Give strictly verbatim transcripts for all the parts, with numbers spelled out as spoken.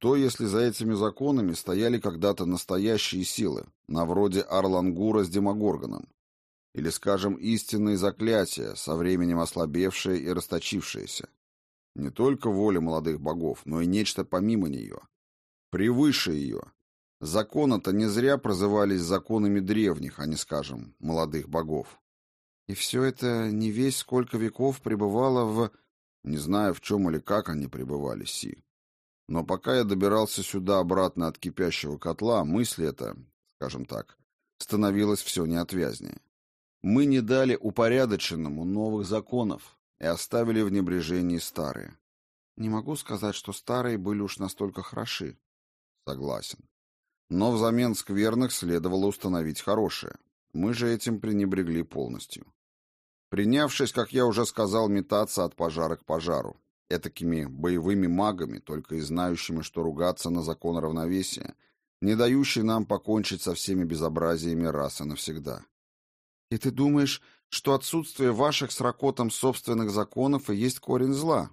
Что, если за этими законами стояли когда-то настоящие силы, на вроде Арлангура с Демогоргоном? Или, скажем, истинные заклятия, со временем ослабевшие и расточившиеся? Не только воля молодых богов, но и нечто помимо нее. Превыше ее. Законы-то не зря прозывались законами древних, а не, скажем, молодых богов. И все это не весь сколько веков пребывало в... Не знаю, в чем или как они пребывали, Си. Но пока я добирался сюда обратно от кипящего котла, мысль эта, скажем так, становилась все неотвязнее. Мы не дали упорядоченному новых законов и оставили в небрежении старые. Не могу сказать, что старые были уж настолько хороши. Согласен. Но взамен скверных следовало установить хорошее. Мы же этим пренебрегли полностью. Принявшись, как я уже сказал, метаться от пожара к пожару, этакими боевыми магами, только и знающими, что ругаться на закон равновесия, не дающий нам покончить со всеми безобразиями раз и навсегда. И ты думаешь, что отсутствие ваших с Ракотом собственных законов и есть корень зла?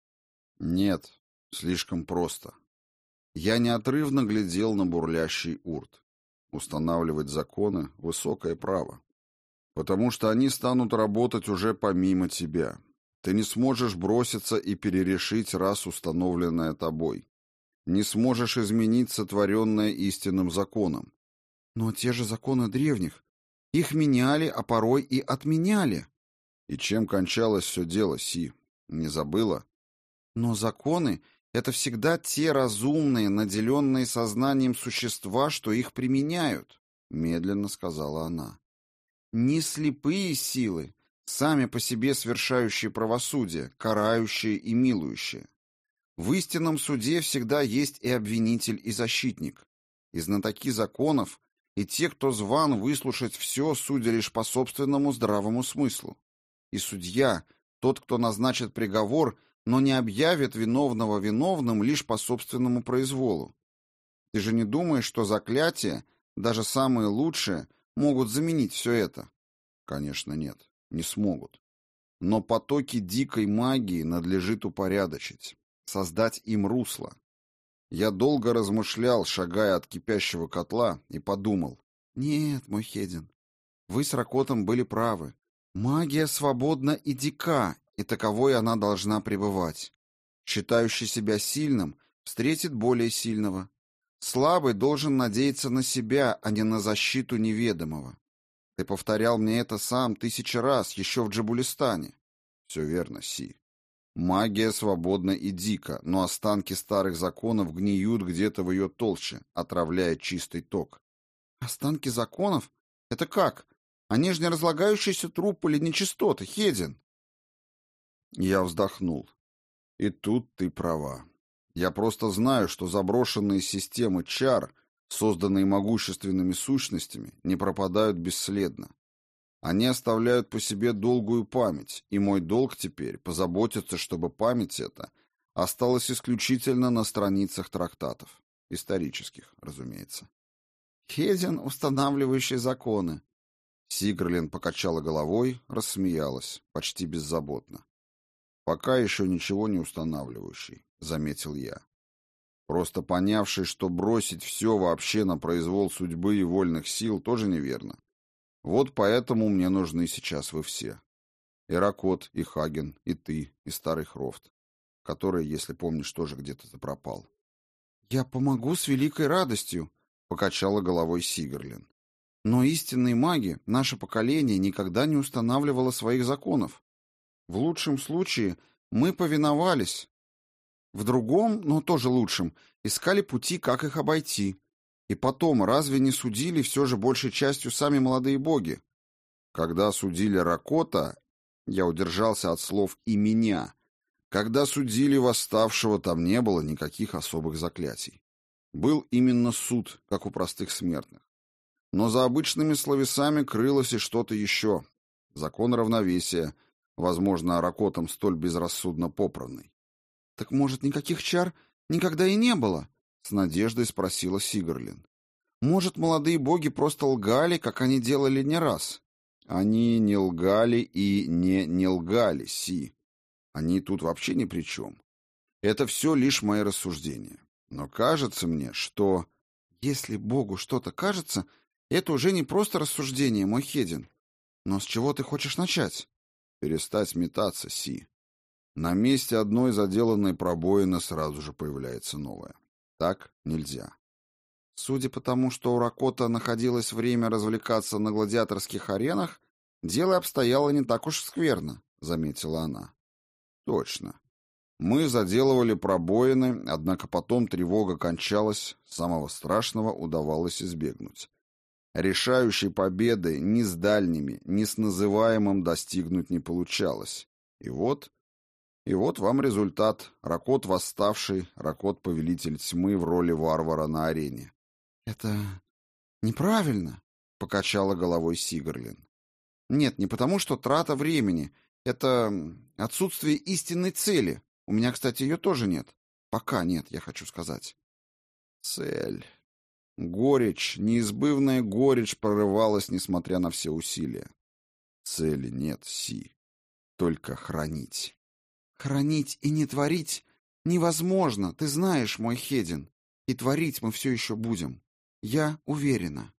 Нет, слишком просто. Я неотрывно глядел на бурлящий урт. Устанавливать законы — высокое право. Потому что они станут работать уже помимо тебя. Ты не сможешь броситься и перерешить раз установленное тобой. Не сможешь изменить сотворенное истинным законом. Но те же законы древних. Их меняли, а порой и отменяли. И чем кончалось все дело, Си? Не забыла? Но законы — это всегда те разумные, наделенные сознанием существа, что их применяют, — медленно сказала она. Не слепые силы, сами по себе совершающие правосудие, карающие и милующие. В истинном суде всегда есть и обвинитель, и защитник. И знатоки законов, и те, кто зван выслушать все, судя лишь по собственному здравому смыслу. И судья, тот, кто назначит приговор, но не объявит виновного виновным лишь по собственному произволу. Ты же не думаешь, что заклятия, даже самые лучшие, могут заменить все это? Конечно, нет, не смогут. Но потоки дикой магии надлежит упорядочить, создать им русло. Я долго размышлял, шагая от кипящего котла, и подумал: нет, мой Хедин, вы с Ракотом были правы. Магия свободна и дика, и таковой она должна пребывать. Считающий себя сильным встретит более сильного. Слабый должен надеяться на себя, а не на защиту неведомого. Ты повторял мне это сам тысячи раз, еще в Джабулистане. Все верно, Си. Магия свободна и дика, но останки старых законов гниют где-то в ее толще, отравляя чистый ток. Останки законов? Это как? Они же не разлагающийся труп или нечистоты, Хедин. Я вздохнул. И тут ты права. Я просто знаю, что заброшенные системы чар, созданные могущественными сущностями, не пропадают бесследно. Они оставляют по себе долгую память, и мой долг теперь позаботиться, чтобы память эта осталась исключительно на страницах трактатов. Исторических, разумеется. Хедин, устанавливающий законы. Сигрлин покачала головой, рассмеялась, почти беззаботно. «Пока еще ничего не устанавливающий», — заметил я. Просто понявший, что бросить все вообще на произвол судьбы и вольных сил, тоже неверно. Вот поэтому мне нужны сейчас вы все. И Ракот, и Хаген, и ты, и старый Хрофт, который, если помнишь, тоже где-то запропал. «Я помогу с великой радостью», — покачала головой Сигрлин. «Но истинные маги, наше поколение, никогда не устанавливало своих законов. В лучшем случае мы повиновались. В другом, но тоже лучшем, искали пути, как их обойти. И потом, разве не судили все же большей частью сами молодые боги? Когда судили Ракота, я удержался от слов «и меня». Когда судили восставшего, там не было никаких особых заклятий. Был именно суд, как у простых смертных. Но за обычными словесами крылось и что-то еще. Закон равновесия, возможно, Ракотом столь безрассудно попранный. «Так, может, никаких чар никогда и не было?» — с надеждой спросила Сигрлин. «Может, молодые боги просто лгали, как они делали не раз?» «Они не лгали и не не лгали, Си. Они тут вообще ни при чем. Это все лишь мои рассуждения. Но кажется мне, что... Если Богу что-то кажется, это уже не просто рассуждение, мой Хедин. Но с чего ты хочешь начать? Перестать метаться, Си. На месте одной заделанной пробоины сразу же появляется новая. Так нельзя. Судя по тому, что у Ракота находилось время развлекаться на гладиаторских аренах, дело обстояло не так уж скверно, заметила она. Точно. Мы заделывали пробоины, однако потом тревога кончалась, самого страшного удавалось избегнуть. Решающей победы ни с дальними, ни с называемым достигнуть не получалось. И вот... И вот вам результат. Ракот восставший, Ракот повелитель тьмы в роли варвара на арене. «Это неправильно», — покачала головой Сигарлин. «Нет, не потому, что трата времени. Это отсутствие истинной цели. У меня, кстати, ее тоже нет. Пока нет, я хочу сказать». Цель. Горечь, неизбывная горечь прорывалась, несмотря на все усилия. Цели нет, Си. Только хранить. «Хранить и не творить невозможно, ты знаешь, мой Хедин. И творить мы все еще будем. Я уверена».